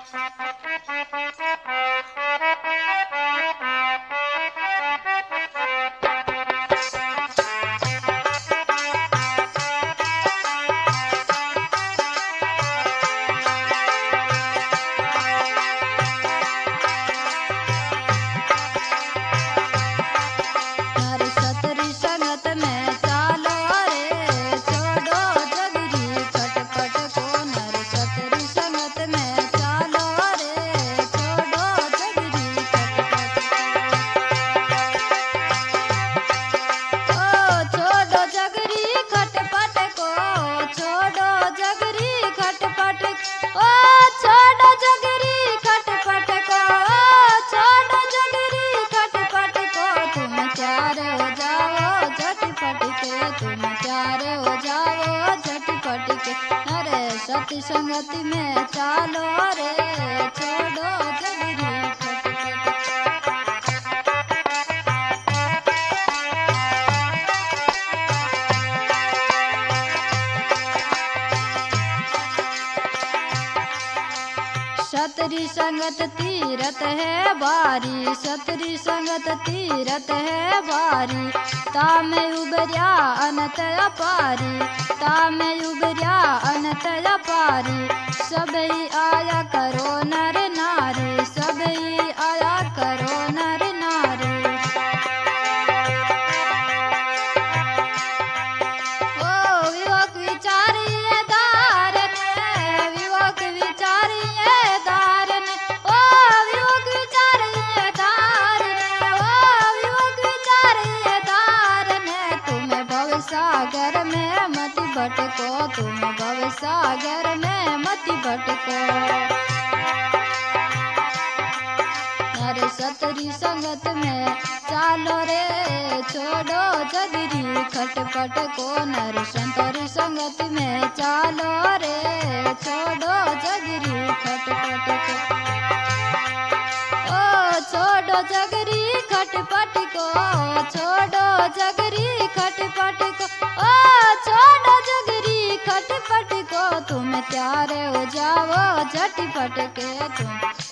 सती संगति में चालो रे छोड़ो जगरी सतरी संगत तीरथ है बारी, सतरी संगत तीरथ है बारी। तामे उबर्या अनंत अपारी, तामे उबर्या अनंत अपारी। सबई आया करो नर नारी, सबई आया करो नर नारी। ओ विवेक विचारिए धारन, विवेक विचारिए धारन, ओ विवेक विचारिए धारन, ओ विवेक विचारिए धारन। तुम भव सागर में मत भटको, तुम भव सागर में मत भटको। नर सतरी संगत में चालो रे छोड़ो जगरी खटपट को। नर संतरी संगत में चालो रे छोड़ो जगरी खटपट को। ओ छोड़ो जगरी खटपट को, छोड़ो जगरी खटपट को, ओ छोड़ो जगरी खटपट को। तुम तैयार हो जाओ झटपट के तुम।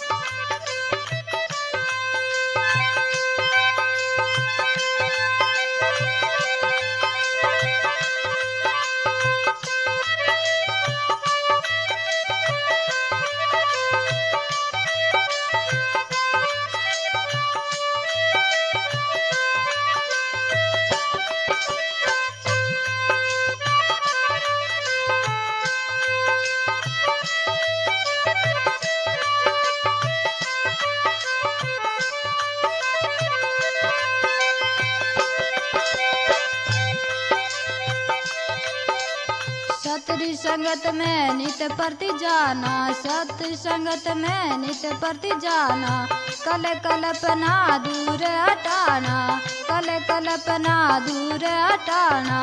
सतरी संगत में नित प्रति जाना, सतरी संगत में नित प्रति जाना। कल कल्पना दूर हटाना, कल कल्पना दूर हटाना।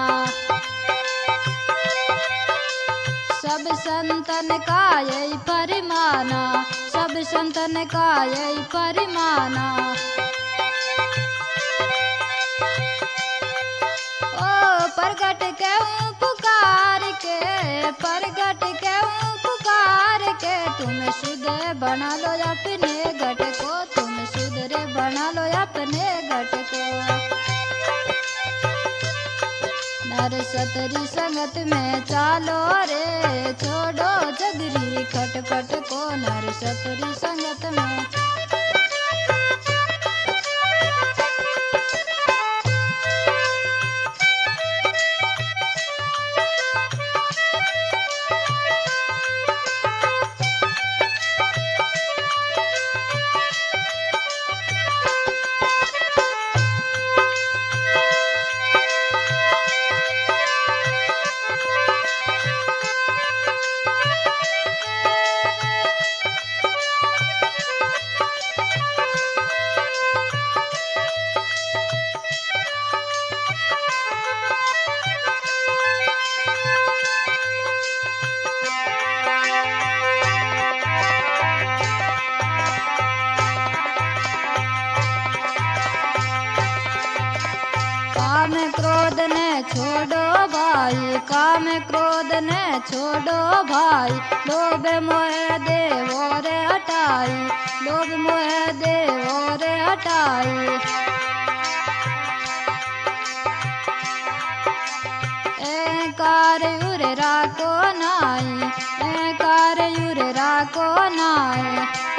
सब संतन का यही परिमाना, सब संतन का यही परिमाना। ओ प्रगट के पुकार के, प्रगट के पुकार के। तुम सुधरे बना लो अपने घट को, तुम सुधरे बना लो अपने घट को। नर सतरी संगत में चालो रे छोड़ो जगरी खटपट को। नर सतरी संगत में काम क्रोध ने छोड़ो भाई, काम क्रोध ने छोड़ो भाई। लोभ मोह देवो रे हटाई, लोभ मोह देव रे हटाई। कार उरे राको नाई, कार उरे राको नाई।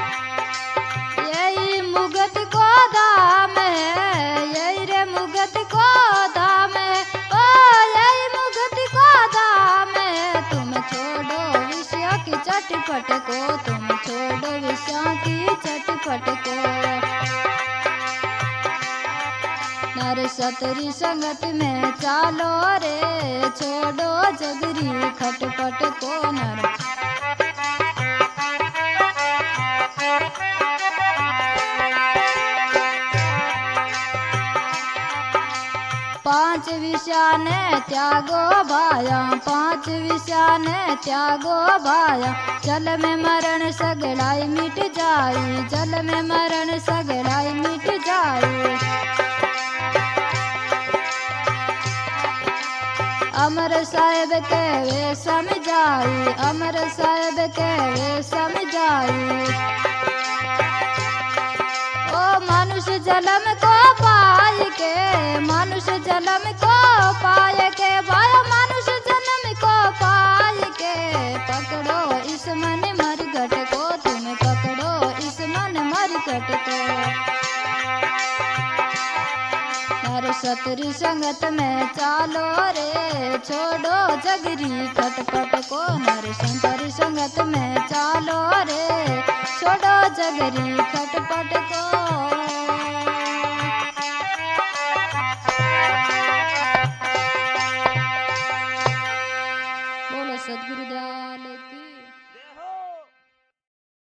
यही मुगत को धाम है, यही रे मुगत को धाम है, ओ यही मुगत को धाम है। तुम छोड़ो विषय की चटपट को, तुम छोड़ो विषय की चटपट को। नर सतरी संगत में चालो रे, छोड़ो जगरी खटपट को नर। पांच विषया ने त्यागो भाया, पांच विषया ने त्यागो भाया। जल में मरण सगड़ाई मिट जाई, जल में मरण सगड़ाई मिट जाई। अमर साहेब के वे समझाई, अमर साहेब के वे समझाई। ओ मनुष्य जन्म को पाए के, मनुष्य जन्म को पाए के, भाई मनुष्य जन्म को पाए के। पकड़ो इस मन मरघट को, तुम पकड़ो इस मन मरघट को। नर सतरी संगत में चालो रे, छोड़ो जगरी खटपट को। नर सतरी संगत में चालो रे, छोड़ो जगरी खटपट को।